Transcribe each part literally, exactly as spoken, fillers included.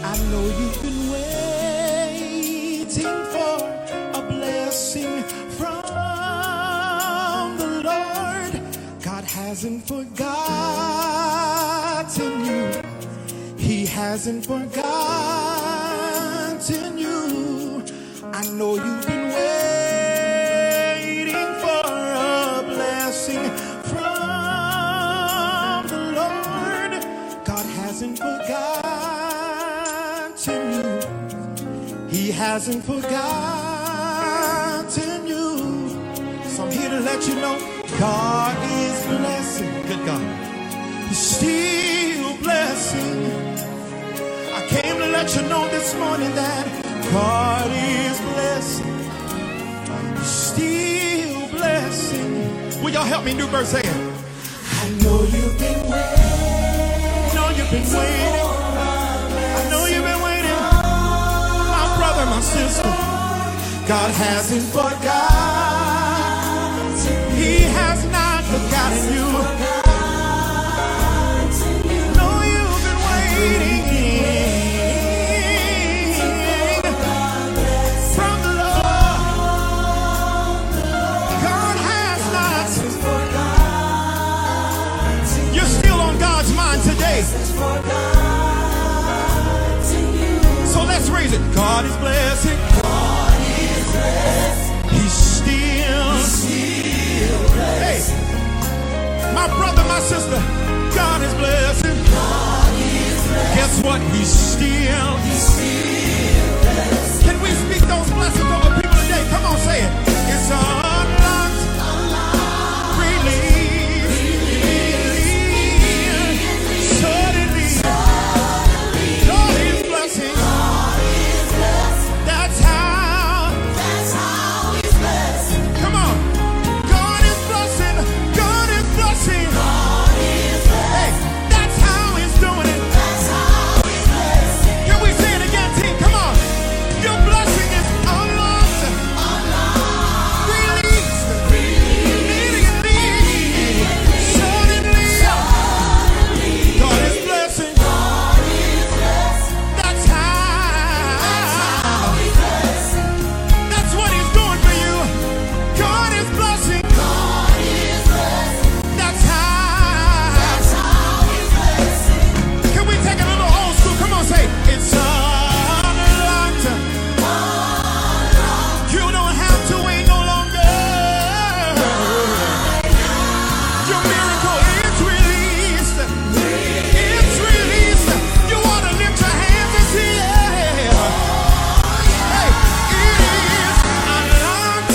I know you've been waiting for a blessing from the Lord. God hasn't forgotten you. He hasn't forgotten you. I know you've been waiting for a blessing from the Lord. God hasn't forgotten you. He hasn't forgotten you. So I'm here to let you know God is blessing. Good God. He's still blessing. I came to let you know this morning that God is blessing. He's still blessing. Will y'all help me do verse eight? I know you've been waiting. I know you've been waiting. I know you've been waiting. My brother, my sister. God hasn't forgotten. He has not forgotten you. No, you've been waiting from the Lord. God has not. You're still on God's mind today. So let's raise it. God is blessing. God is blessing. He's still. He's still blessing. Hey, my brother, my sister, God is blessing. God is blessing. Guess what? He's still. He's still blessing. Can we speak those blessings over people today? Come on, say it. It's unlocked. Unlocked. Release. Release. Suddenly. Suddenly. God is blessing. God is blessing. That's how. That's how He's blessing. Come on. God is blessing. God is blessing. God is blessing. Hey, that's how He's doing it. That's how He's blessing. Can we say it again, team? Come on. Your blessing is unlocked. Unlocked. Released. Released. Immediately. Suddenly. Suddenly. God is blessing. God is blessing. That's how. That's how He's blessing. That's what He's doing for you. God is blessing. God is blessing. That's how. That's how He's blessing. Can we take a little old school? Come on, say it's unlocked. Unlocked. You don't have to wait no longer. Your miracle is released. It's released. You want to lift your hands and say, yeah. Hey, it is unlocked.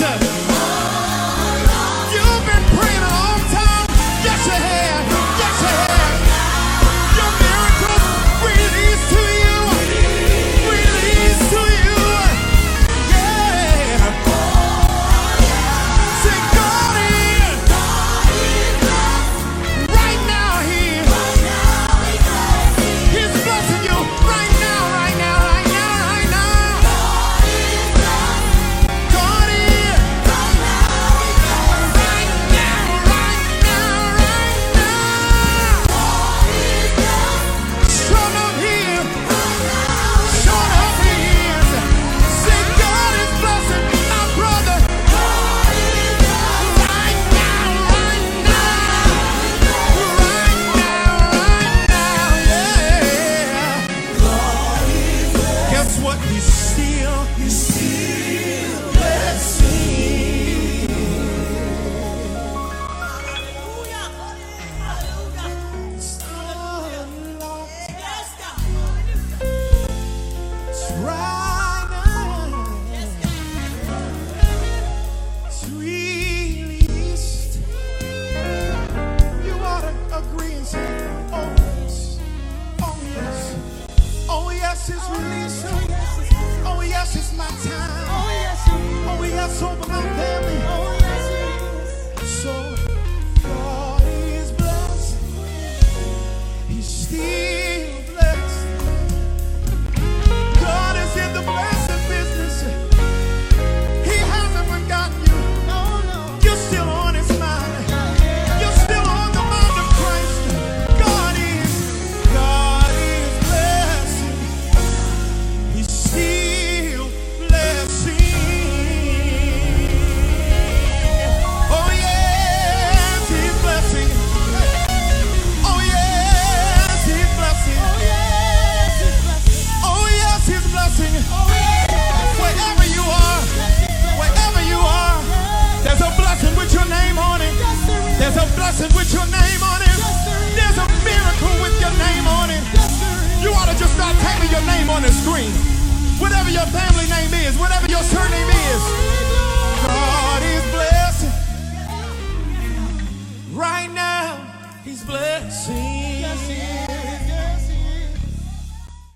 You've been praying a long time. Yes, you have. Yes, you have. Your miracle released to you. Released to you. Yeah. Say God is. Right now He He's blessing you. Right now, right now, right now, right now. God is. Right now, right now, right now. Show up here. Show up here. Say God is blessing my brother. Right now, right now. Right now, right now, yeah. Guess what? He's still, he's still blessing. It's unlocked. It's right now. It's released. You ought to agree and say, oh yes, oh yes, oh yes, it's released. Oh yes, it's my time. Oh yes, over my family. So God is blessed. He's still blessed. God is in the blessing business. He hasn't forgotten you. You're still on His mind. You're still on the mind of Christ. God is, God is blessing. your family name is.